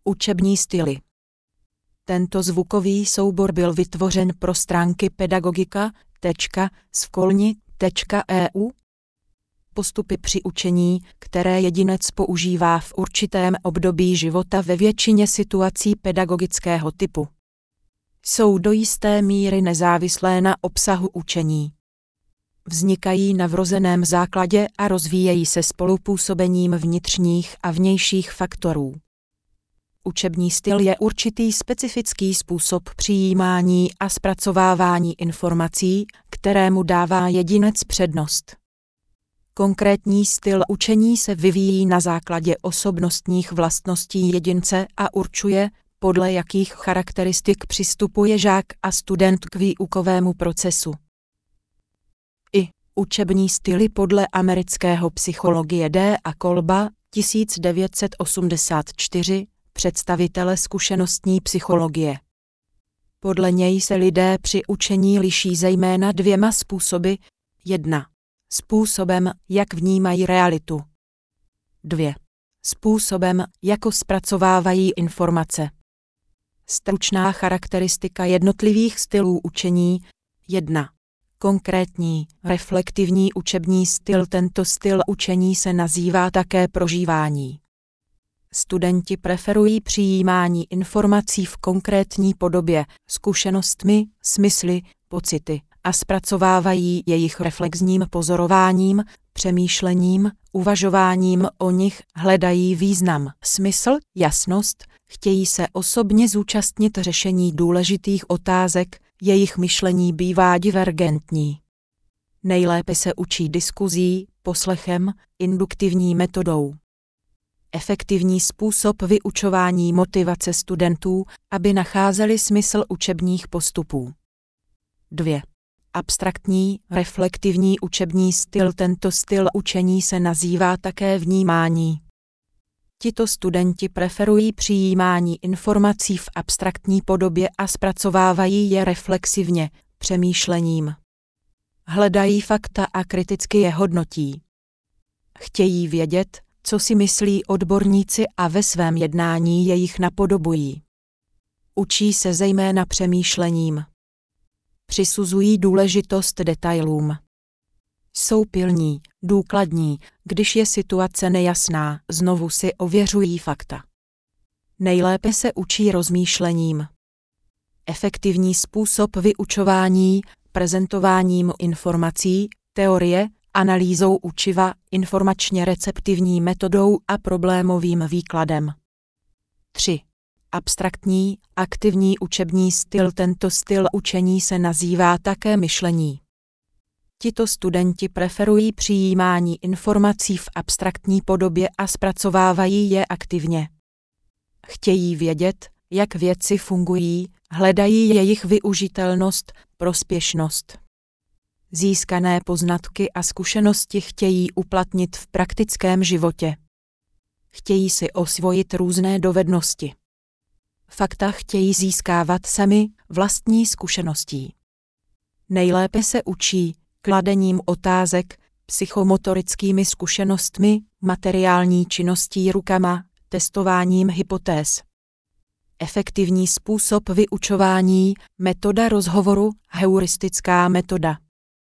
Učební styly. Tento zvukový soubor byl vytvořen pro stránky pedagogika.skolni.eu. Postupy při učení, které jedinec používá v určitém období života ve většině situací pedagogického typu, jsou do jisté míry nezávislé na obsahu učení. Vznikají na vrozeném základě a rozvíjejí se spolupůsobením vnitřních a vnějších faktorů. Učební styl je určitý specifický způsob přijímání a zpracovávání informací, kterému dává jedinec přednost. Konkrétní styl učení se vyvíjí na základě osobnostních vlastností jedince a určuje, podle jakých charakteristik přistupuje žák a student k výukovému procesu. Učební styly podle amerického psychologie D. a Kolba 1984, představitele zkušenostní psychologie. Podle něj se lidé při učení liší zejména dvěma způsoby. 1. Způsobem, jak vnímají realitu. 2. Způsobem, jako zpracovávají informace. Stručná charakteristika jednotlivých stylů učení. 1. Konkrétní, reflektivní učební styl. Tento styl učení se nazývá také prožívání. Studenti preferují přijímání informací v konkrétní podobě, zkušenostmi, smysly, pocity a zpracovávají jejich reflexním pozorováním, přemýšlením, uvažováním o nich, hledají význam, smysl, jasnost, chtějí se osobně zúčastnit řešení důležitých otázek, jejich myšlení bývá divergentní. Nejlépe se učí diskuzí, poslechem, induktivní metodou. Efektivní způsob vyučování motivace studentů, aby nacházeli smysl učebních postupů. 2. Abstraktní, reflektivní učební styl. Tento styl učení se nazývá také vnímání. Tito studenti preferují přijímání informací v abstraktní podobě a zpracovávají je reflexivně, přemýšlením. Hledají fakta a kriticky je hodnotí. Chtějí vědět, co si myslí odborníci a ve svém jednání jejich napodobují. Učí se zejména přemýšlením. Přisuzují důležitost detailům. Jsou pilní, důkladní, když je situace nejasná, znovu si ověřují fakta. Nejlépe se učí rozmýšlením. Efektivní způsob vyučování, prezentováním informací, teorie, analýzou učiva, informačně receptivní metodou a problémovým výkladem. 3. Abstraktní, aktivní učební styl. Tento styl učení se nazývá také myšlení. Tito studenti preferují přijímání informací v abstraktní podobě a zpracovávají je aktivně. Chtějí vědět, jak věci fungují, hledají jejich využitelnost, prospěšnost. Získané poznatky a zkušenosti chtějí uplatnit v praktickém životě. Chtějí si osvojit různé dovednosti. Fakta chtějí získávat sami, vlastní zkušeností. Nejlépe se učí kladením otázek, psychomotorickými zkušenostmi, materiální činností rukama, testováním hypotéz. Efektivní způsob vyučování, metoda rozhovoru, heuristická metoda.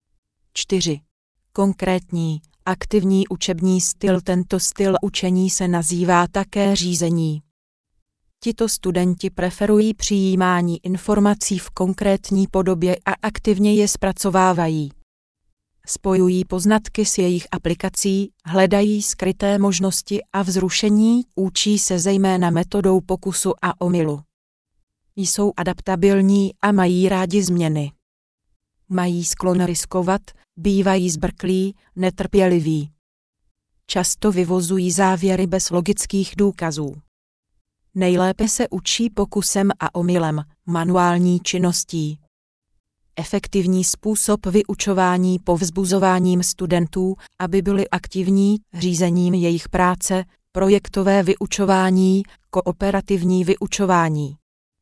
4. Konkrétní, aktivní učební styl. Tento styl učení se nazývá také řízení. Tito studenti preferují přijímání informací v konkrétní podobě a aktivně je zpracovávají. Spojují poznatky s jejich aplikací, hledají skryté možnosti a vzrušení, učí se zejména metodou pokusu a omylu. Jsou adaptabilní a mají rádi změny. Mají sklon riskovat, bývají zbrklí, netrpěliví. Často vyvozují závěry bez logických důkazů. Nejlépe se učí pokusem a omylem, manuální činností. Efektivní způsob vyučování povzbuzováním studentů, aby byli aktivní, řízením jejich práce, projektové vyučování, kooperativní vyučování.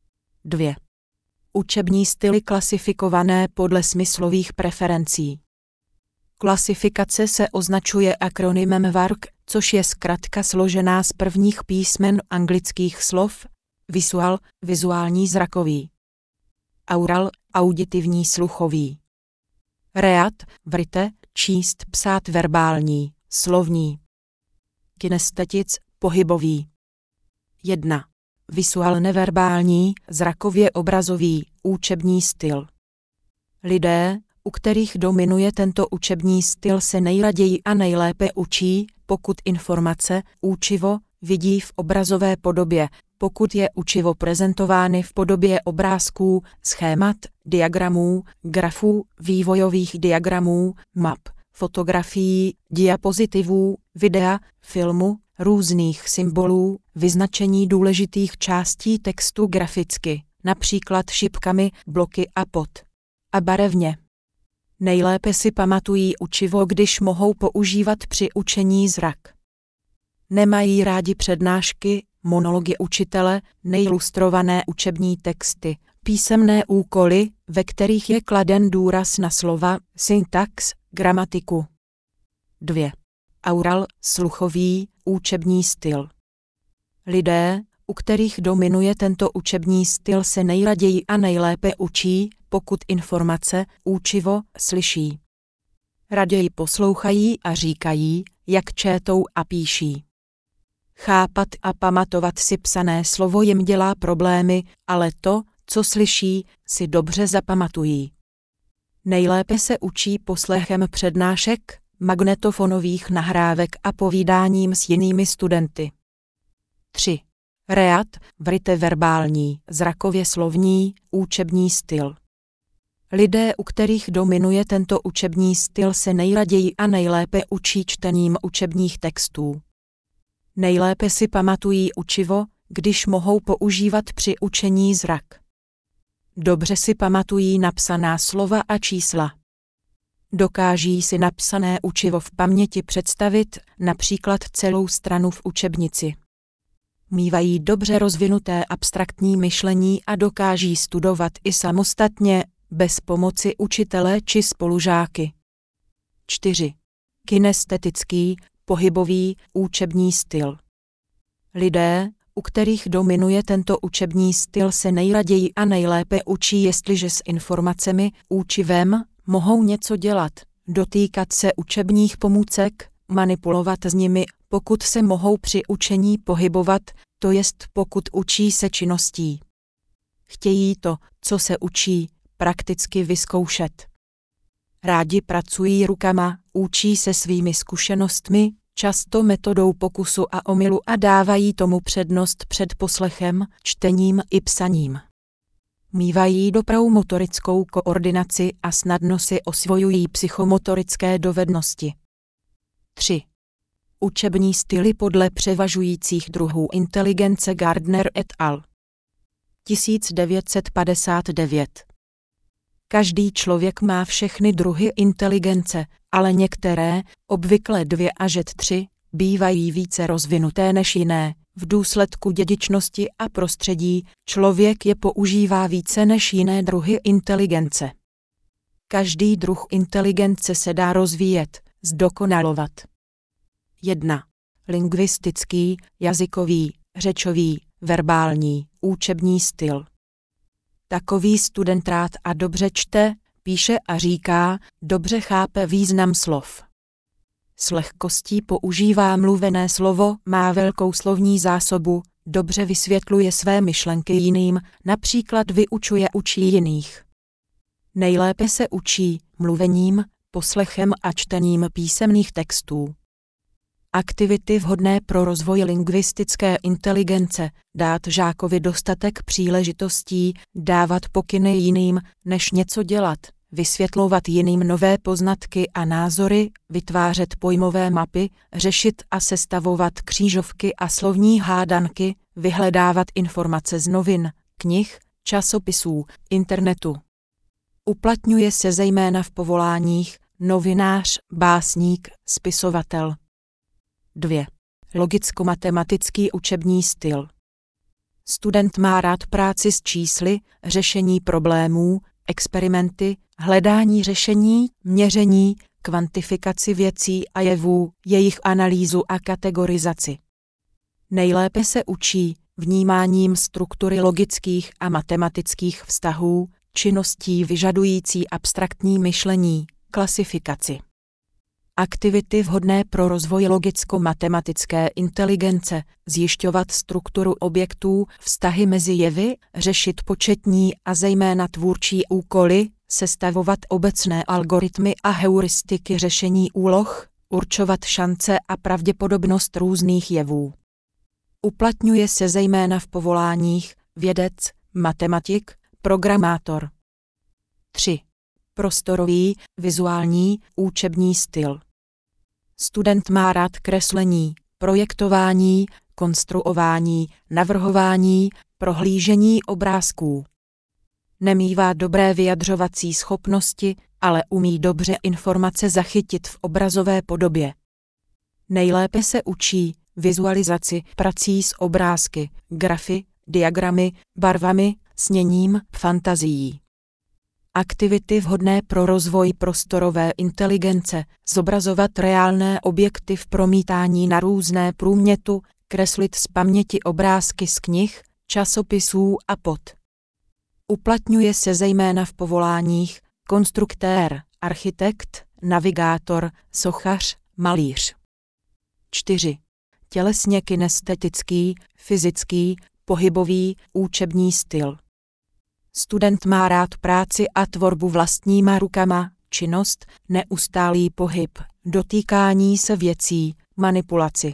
2. Učební styly klasifikované podle smyslových preferencí. Klasifikace se označuje akronymem VARC, což je zkratka složená z prvních písmen anglických slov visual, vizuální zrakový, aural, auditivní sluchový, read, write, číst, psát verbální, slovní, kinesthetic, pohybový. 1. Visual neverbální, zrakově obrazový, učební styl. Lidé, u kterých dominuje tento učební styl, se nejraději a nejlépe učí, pokud informace, učivo, vidí v obrazové podobě, pokud je učivo prezentovány v podobě obrázků, schémat, diagramů, grafů, vývojových diagramů, map, fotografií, diapozitivů, videa, filmu, různých symbolů, vyznačení důležitých částí textu graficky, například šipkami, bloky a pod. A barevně. Nejlépe si pamatují učivo, když mohou používat při učení zrak. Nemají rádi přednášky, monology učitele, neilustrované učební texty, písemné úkoly, ve kterých je kladen důraz na slova, syntax, gramatiku. 2. Aural, sluchový, učební styl. Lidé, u kterých dominuje tento učební styl, se nejraději a nejlépe učí, pokud informace, učivo, slyší. Raději poslouchají a říkají, jak četou a píší. Chápat a pamatovat si psané slovo jim dělá problémy, ale to, co slyší, si dobře zapamatují. Nejlépe se učí poslechem přednášek, magnetofonových nahrávek a povídáním s jinými studenty. 3. Read, write verbální, zrakově slovní, učební styl. Lidé, u kterých dominuje tento učební styl, se nejraději a nejlépe učí čtením učebních textů. Nejlépe si pamatují učivo, když mohou používat při učení zrak. Dobře si pamatují napsaná slova a čísla. Dokáží si napsané učivo v paměti představit, například celou stranu v učebnici. Mívají dobře rozvinuté abstraktní myšlení a dokáží studovat i samostatně, bez pomoci učitele či spolužáky. 4. Kinesthetický, pohybový, učební styl. Lidé, u kterých dominuje tento učební styl, se nejraději a nejlépe učí, jestliže s informacemi, učivem, mohou něco dělat, dotýkat se učebních pomůcek, manipulovat s nimi, pokud se mohou při učení pohybovat, to jest pokud učí se činností. Chtějí to, co se učí, prakticky vyzkoušet. Rádi pracují rukama, učí se svými zkušenostmi, často metodou pokusu a omylu a dávají tomu přednost před poslechem, čtením i psaním. Mívají dobrou motorickou koordinaci a snadno si osvojují psychomotorické dovednosti. 3. Učební styly podle převažujících druhů inteligence Gardner et al. 1959. Každý člověk má všechny druhy inteligence, ale některé, obvykle 2 až 3, bývají více rozvinuté než jiné. V důsledku dědičnosti a prostředí člověk je používá více než jiné druhy inteligence. Každý druh inteligence se dá rozvíjet, zdokonalovat. 1. Lingvistický, jazykový, řečový, verbální, učební styl. Takový student rád a dobře čte, píše a říká, dobře chápe význam slov. S lehkostí používá mluvené slovo, má velkou slovní zásobu, dobře vysvětluje své myšlenky jiným, například učí jiných. Nejlépe se učí mluvením, poslechem a čtením písemných textů. Aktivity vhodné pro rozvoj lingvistické inteligence, dát žákovi dostatek příležitostí, dávat pokyny jiným, než něco dělat, vysvětlovat jiným nové poznatky a názory, vytvářet pojmové mapy, řešit a sestavovat křížovky a slovní hádanky, vyhledávat informace z novin, knih, časopisů, internetu. Uplatňuje se zejména v povoláních novinář, básník, spisovatel. 2. Logicko-matematický učební styl. Student má rád práci s čísly, řešení problémů, experimenty, hledání řešení, měření, kvantifikaci věcí a jevů, jejich analýzu a kategorizaci. Nejlépe se učí vnímáním struktury logických a matematických vztahů, činností vyžadující abstraktní myšlení, klasifikaci. Aktivity vhodné pro rozvoj logicko-matematické inteligence, zjišťovat strukturu objektů, vztahy mezi jevy, řešit početní a zejména tvůrčí úkoly, sestavovat obecné algoritmy a heuristiky řešení úloh, určovat šance a pravděpodobnost různých jevů. Uplatňuje se zejména v povoláních vědec, matematik, programátor. 3. Prostorový, vizuální, učební styl. Student má rád kreslení, projektování, konstruování, navrhování, prohlížení obrázků. Nemívá dobré vyjadřovací schopnosti, ale umí dobře informace zachytit v obrazové podobě. Nejlépe se učí vizualizaci prací s obrázky, grafy, diagramy, barvami, sněním, fantazií. Aktivity vhodné pro rozvoj prostorové inteligence, zobrazovat reálné objekty v promítání na různé průmětu, kreslit z paměti obrázky z knih, časopisů a pod. Uplatňuje se zejména v povoláních konstruktér, architekt, navigátor, sochař, malíř. 4. Tělesně kinestetický, fyzický, pohybový, učební styl. Student má rád práci a tvorbu vlastníma rukama, činnost, neustálý pohyb, dotýkání se věcí, manipulaci.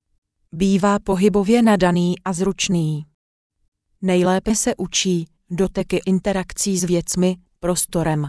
Bývá pohybově nadaný a zručný. Nejlépe se učí doteky interakcí s věcmi, prostorem.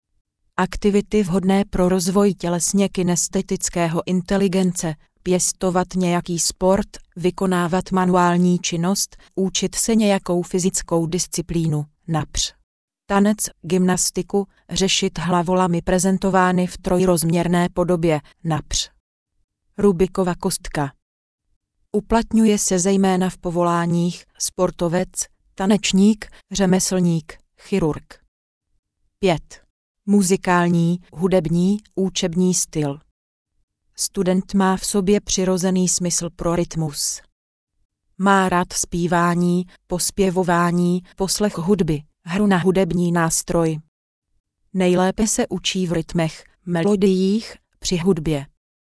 Aktivity vhodné pro rozvoj tělesně kinestetického inteligence, pěstovat nějaký sport, vykonávat manuální činnost, učit se nějakou fyzickou disciplínu, např. Tanec, gymnastiku, řešit hlavolamy prezentovány v trojrozměrné podobě, např. Rubikova kostka. Uplatňuje se zejména v povoláních sportovec, tanečník, řemeslník, chirurg. 5. Muzikální, hudební, učební styl. Student má v sobě přirozený smysl pro rytmus. Má rád zpívání, pospěvování, poslech hudby, hru na hudební nástroj. Nejlépe se učí v rytmech, melodiích, při hudbě.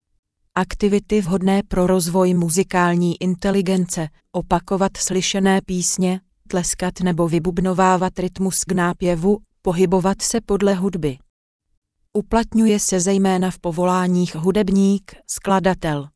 Aktivity vhodné pro rozvoj muzikální inteligence, opakovat slyšené písně, tleskat nebo vybubnovávat rytmus k nápěvu, pohybovat se podle hudby. Uplatňuje se zejména v povoláních hudebník, skladatel.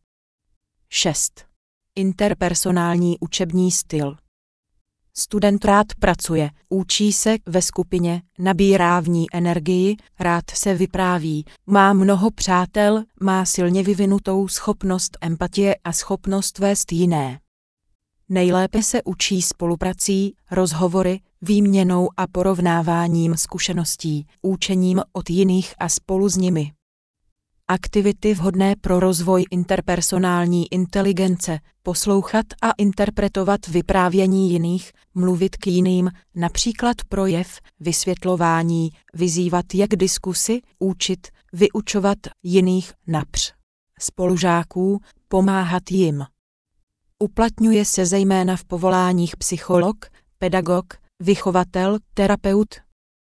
6. Interpersonální učební styl. Student rád pracuje, učí se ve skupině, nabírá v ní energii, rád se vypráví, má mnoho přátel, má silně vyvinutou schopnost empatie a schopnost vést jiné. Nejlépe se učí spoluprací, rozhovory, výměnou a porovnáváním zkušeností, učením od jiných a spolu s nimi. Aktivity vhodné pro rozvoj interpersonální inteligence, poslouchat a interpretovat vyprávění jiných, mluvit k jiným, například projev, vysvětlování, vyzývat je k diskusi, učit, vyučovat jiných např. Spolužáků, pomáhat jim. Uplatňuje se zejména v povoláních psycholog, pedagog, vychovatel, terapeut.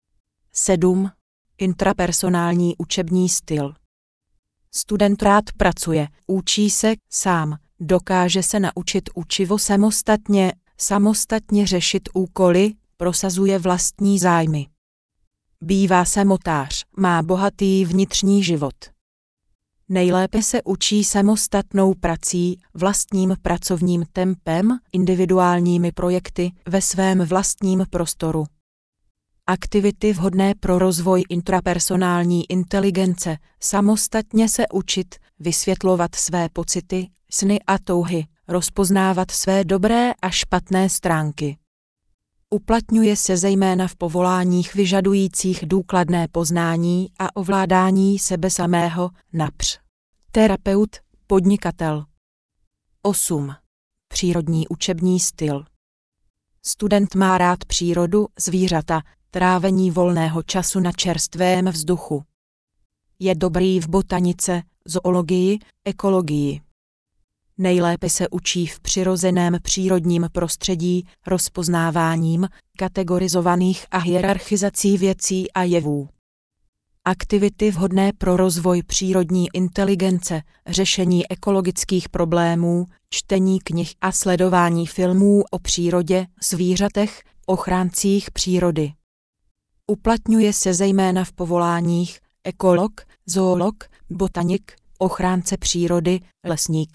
7. Intrapersonální učební styl. Student rád pracuje, učí se sám, dokáže se naučit učivo samostatně řešit úkoly, prosazuje vlastní zájmy. Bývá samotář, má bohatý vnitřní život. Nejlépe se učí samostatnou prací, vlastním pracovním tempem, individuálními projekty ve svém vlastním prostoru. Aktivity vhodné pro rozvoj intrapersonální inteligence, samostatně se učit, vysvětlovat své pocity, sny a touhy, rozpoznávat své dobré a špatné stránky. Uplatňuje se zejména v povoláních vyžadujících důkladné poznání a ovládání sebe samého, např. Terapeut, podnikatel. 8. Přírodní učební styl. Student má rád přírodu, zvířata, trávení volného času na čerstvém vzduchu. je dobrý v botanice, zoologii, ekologii. Nejlépe se učí v přirozeném přírodním prostředí, rozpoznáváním kategorizovaných a hierarchizací věcí a jevů. Aktivity vhodné pro rozvoj přírodní inteligence, řešení ekologických problémů, čtení knih a sledování filmů o přírodě, zvířatech, ochráncích přírody. Uplatňuje se zejména v povoláních ekolog, zoolog, botanik, ochránce přírody, lesník.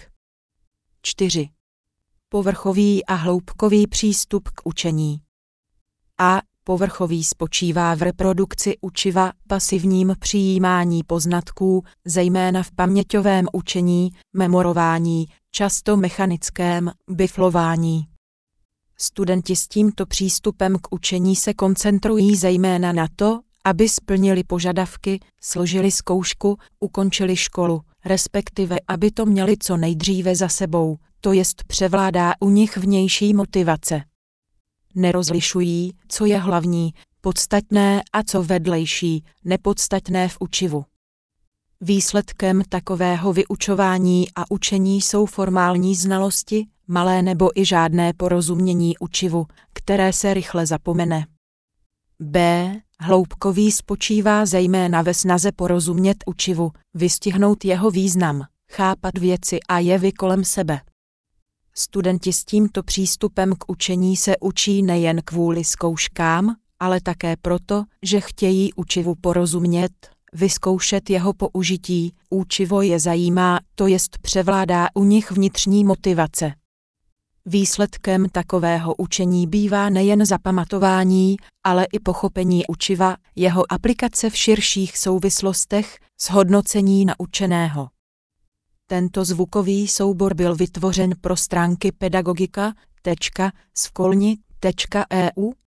4. Povrchový a hloubkový přístup k učení. A. Povrchový spočívá v reprodukci učiva, pasivním přijímání poznatků, zejména v paměťovém učení, memorování, často mechanickém, biflování. Studenti s tímto přístupem k učení se koncentrují zejména na to, aby splnili požadavky, složili zkoušku, ukončili školu, respektive aby to měli co nejdříve za sebou, to jest převládá u nich vnější motivace. Nerozlišují, co je hlavní, podstatné a co vedlejší, nepodstatné v učivu. Výsledkem takového vyučování a učení jsou formální znalosti, malé nebo i žádné porozumění učivu, které se rychle zapomene. B. Hloubkový spočívá zejména ve snaze porozumět učivu, vystihnout jeho význam, chápat věci a jevy kolem sebe. Studenti s tímto přístupem k učení se učí nejen kvůli zkouškám, ale také proto, že chtějí učivu porozumět, vyzkoušet jeho použití, učivo je zajímá, to jest převládá u nich vnitřní motivace. Výsledkem takového učení bývá nejen zapamatování, ale i pochopení učiva, jeho aplikace v širších souvislostech, zhodnocení naučeného. Tento zvukový soubor byl vytvořen pro stránky pedagogika.skolni.eu